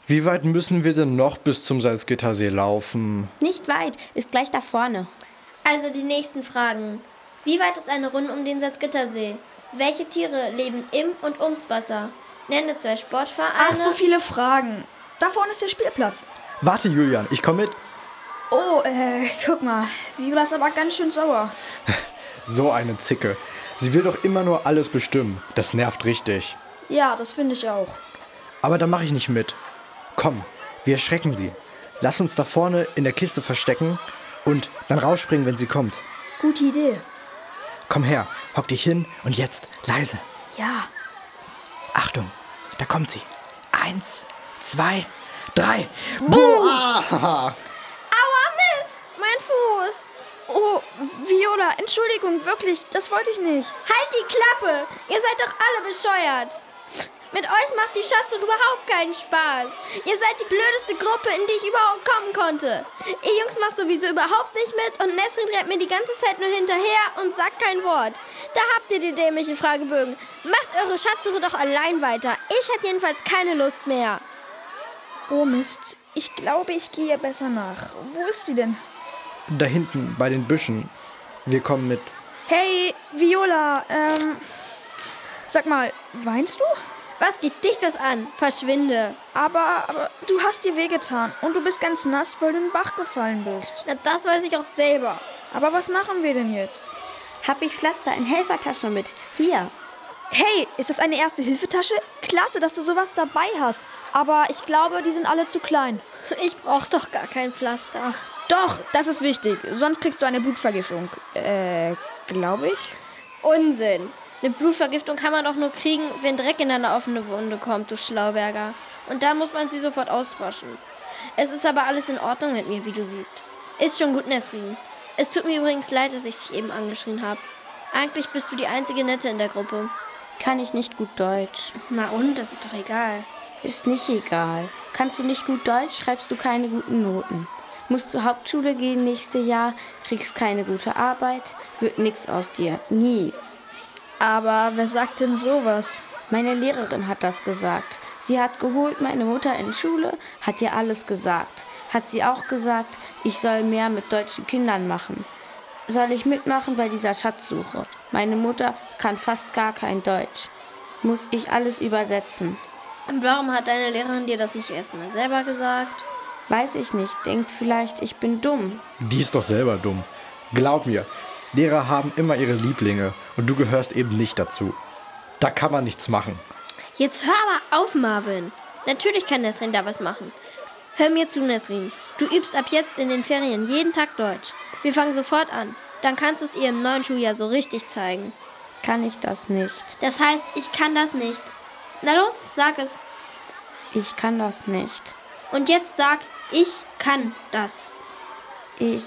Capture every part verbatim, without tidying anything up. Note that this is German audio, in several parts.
Wie weit müssen wir denn noch bis zum Salzgittersee laufen? Nicht weit, ist gleich da vorne. Also die nächsten Fragen. Wie weit ist eine Runde um den Salzgittersee? Welche Tiere leben im und ums Wasser? Nenne zwei Sportvereine. Ach, so viele Fragen. Da vorne ist der Spielplatz. Warte, Julian, ich komme mit. Oh, äh, guck mal. Viola ist aber ganz schön sauer. So eine Zicke. Sie will doch immer nur alles bestimmen. Das nervt richtig. Ja, das finde ich auch. Aber da mache ich nicht mit. Komm, wir erschrecken sie. Lass uns da vorne in der Kiste verstecken und dann rausspringen, wenn sie kommt. Gute Idee. Komm her, hock dich hin und jetzt leise. Ja. Achtung, da kommt sie. Eins, zwei, drei. Boah! Aua, Mist! Mein Fuß! Oh, Viola, Entschuldigung, wirklich, das wollte ich nicht. Halt die Klappe! Ihr seid doch alle bescheuert! Mit euch macht die Schatzsuche überhaupt keinen Spaß. Ihr seid die blödeste Gruppe, in die ich überhaupt kommen konnte. Ihr Jungs macht sowieso überhaupt nicht mit und Nesrin rennt mir die ganze Zeit nur hinterher und sagt kein Wort. Da habt ihr die dämlichen Fragebögen. Macht eure Schatzsuche doch allein weiter. Ich habe jedenfalls keine Lust mehr. Oh Mist, ich glaube, ich gehe ihr besser nach. Wo ist sie denn? Da hinten bei den Büschen. Wir kommen mit. Hey, Viola, ähm, sag mal, weinst du? Was geht dich das an? Verschwinde. Aber, aber du hast dir wehgetan und du bist ganz nass, weil du in den Bach gefallen bist. Na, das weiß ich auch selber. Aber was machen wir denn jetzt? Hab ich Pflaster in Helfertasche mit. Hier. Hey, ist das eine Erste-Hilfe-Tasche? Klasse, dass du sowas dabei hast. Aber ich glaube, die sind alle zu klein. Ich brauch doch gar kein Pflaster. Doch, das ist wichtig. Sonst kriegst du eine Blutvergiftung. Äh, glaube ich. Unsinn. Eine Blutvergiftung kann man doch nur kriegen, wenn Dreck in eine offene Wunde kommt, du Schlauberger. Und da muss man sie sofort auswaschen. Es ist aber alles in Ordnung mit mir, wie du siehst. Ist schon gut, Nesrin. Es tut mir übrigens leid, dass ich dich eben angeschrien habe. Eigentlich bist du die einzige Nette in der Gruppe. Kann ich nicht gut Deutsch. Na und, das ist doch egal. Ist nicht egal. Kannst du nicht gut Deutsch, schreibst du keine guten Noten. Musst zur Hauptschule gehen nächstes Jahr, kriegst keine gute Arbeit, wird nix aus dir. Nie. Aber wer sagt denn sowas? Meine Lehrerin hat das gesagt. Sie hat geholt meine Mutter in die Schule, hat ihr alles gesagt. Hat sie auch gesagt, ich soll mehr mit deutschen Kindern machen. Soll ich mitmachen bei dieser Schatzsuche? Meine Mutter kann fast gar kein Deutsch. Muss ich alles übersetzen. Und warum hat deine Lehrerin dir das nicht erst mal selber gesagt? Weiß ich nicht, denkt vielleicht, ich bin dumm. Die ist doch selber dumm. Glaub mir, Lehrer haben immer ihre Lieblinge und du gehörst eben nicht dazu. Da kann man nichts machen. Jetzt hör aber auf, Marvin. Natürlich kann Nesrin da was machen. Hör mir zu, Nesrin. Du übst ab jetzt in den Ferien jeden Tag Deutsch. Wir fangen sofort an. Dann kannst du es ihr im neuen Schuljahr so richtig zeigen. Kann ich das nicht? Das heißt, ich kann das nicht. Na los, sag es. Ich kann das nicht. Und jetzt sag, ich kann das. Ich...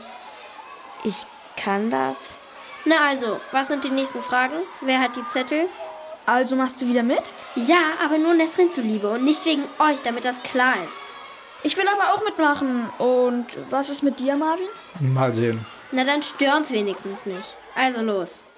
Ich kann das? Na also, was sind die nächsten Fragen? Wer hat die Zettel? Also machst du wieder mit? Ja, aber nur Nesrin zuliebe und nicht wegen euch, damit das klar ist. Ich will aber auch mitmachen. Und was ist mit dir, Marvin? Mal sehen. Na dann stören's wenigstens nicht. Also los.